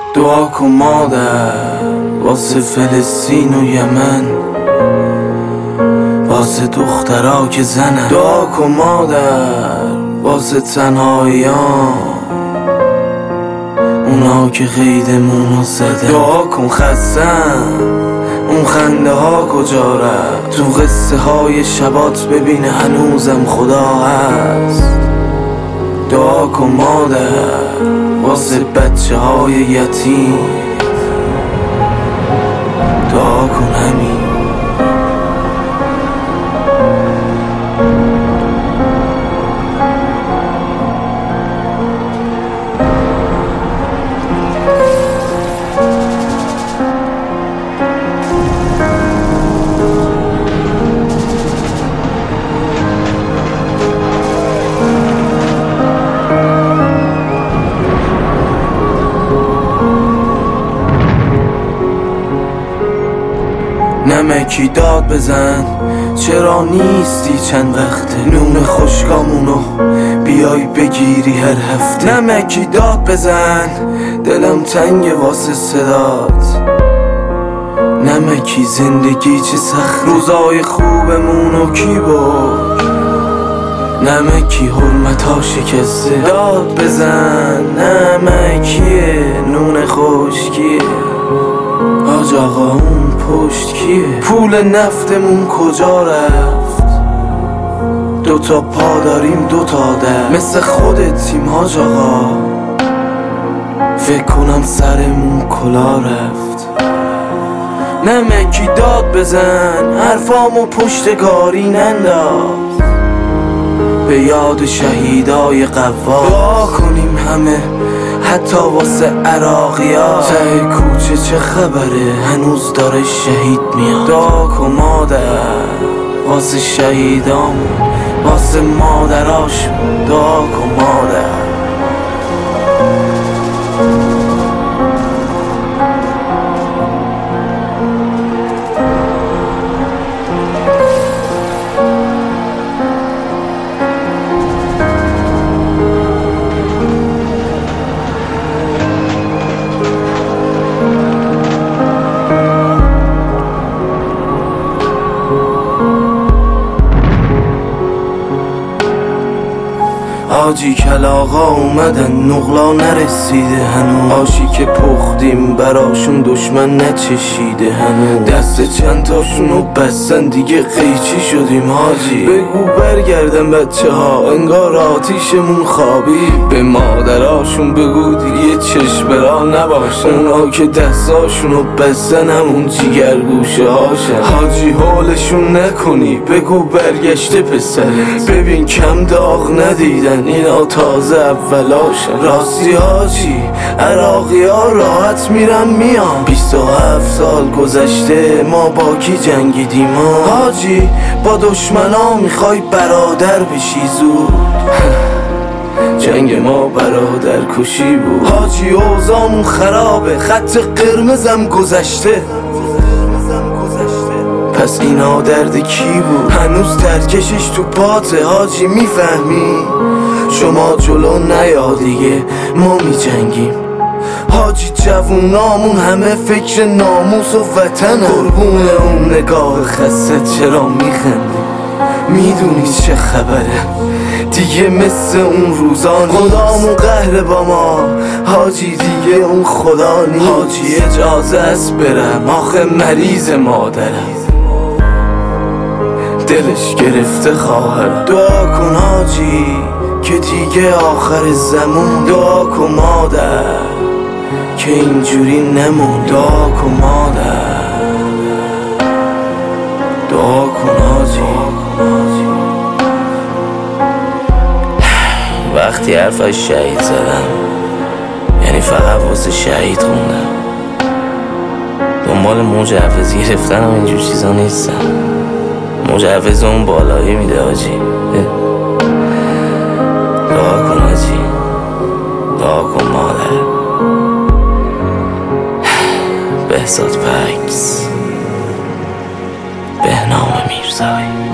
دعا کن مادر واسه فلسطین و یمن، واسه دخترها که زنن. دعا کن مادر واسه تنهاییان، اونا که قیدمونو زدن. دعا کن خستم اون خنده ها کجا رفت، تو قصه های شبات ببینه هنوزم خدا هست. دعا کن مادر واسه بچه های یتیم، دعا کن همین. نمکی داد بزن چرا نیستی چند وقته، نون خشکامونو بیای بگیری هر هفته. نمکی داد بزن دلم تنگ واسه صدات، نمکی زندگی چه سخت، روزای خوبمونو کی برد، نمکی حرمتا شکسته. داد بزن نمکیه نون خشکیه، حاج آقا اون پشت کیه، پول نفتمون کجا رفت، دوتا پا داریم دوتا در، مثل خودتیم حاج آقا، فکر کنم سرمون کلا رفت. نمکی داد بزن حرفامو پشتکاری ننداز، به یاد شهیدای قوال. دعا کنیم همه حتی واسه عراقیا، ته کوچه چه خبره هنوز داره شهید میاد. دعا کن مادر واسه شهیدامون، واسه مادراشون. دعا کن مادر. حاجی کلاغا اومدن نقلا نرسیده هنوز، آشی که پختیم براشون دشمن نچشیده هنوز، دست چند تاشونو بستن دیگه قیچی شدیم حاجی. بگو برگردن بچه ها انگار آتیشمون خوابی، به مادراشون بگو دیگه چشمرا نباشن، اونا که دستاشونو بستن همون جیگر گوشه هاشن. حاجی حالشون نکنی بگو برگشته پسره، ببین کم داغ ندیدن اینا تازه اولاشن. راستی حاجی عراقی ها راحت میرن میان، 27 سال گذشته ما با کی جنگیدیم حاجی، با دشمنا میخوای برادر بشی زود جنگ ما برادر کشی بود حاجی. اوضاعمون خرابه خط قرمزم گذشته، پس اینا درد کی بود، هنوز ترکشش تو پاته حاجی میفهمی، شما جلو نیا دیگه ما می جنگیم حاجی. جوونامون همه فکر ناموس و وطن، قربون اون نگاه خسته چرا میخندی، میدونی چه خبره دیگه مثل اون روزا نیست، خدامون قهر با ما حاجی دیگه اون خدا نیست. حاجی اجازه است برم آخه مریض مادرم، دلش گرفته خواهرم. دعا کن حاجی که دیگه آخر زمون، دعا کن مادر که اینجوری نمون. دعا کن مادر، دعا کن حاجی. وقتی حرف از شهید زدم یعنی فقط واسه شهید خوندم، دنبال مجوز گرفتن و اینجور چیزا نیستم، مجوز اون بالایی میده حاجی. دعا کن حاجی، دعا کن مادر. بهزاد پکس، بهنام میرزایی.